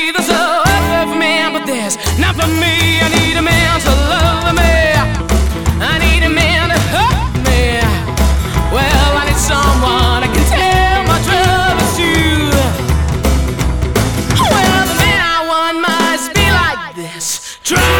me. There's a perfect man, but there's not for me. I need a man to love me. I need a man to hurt me. Well, I need someone I can tell my troubles to. Well, the man I want must be like this. Try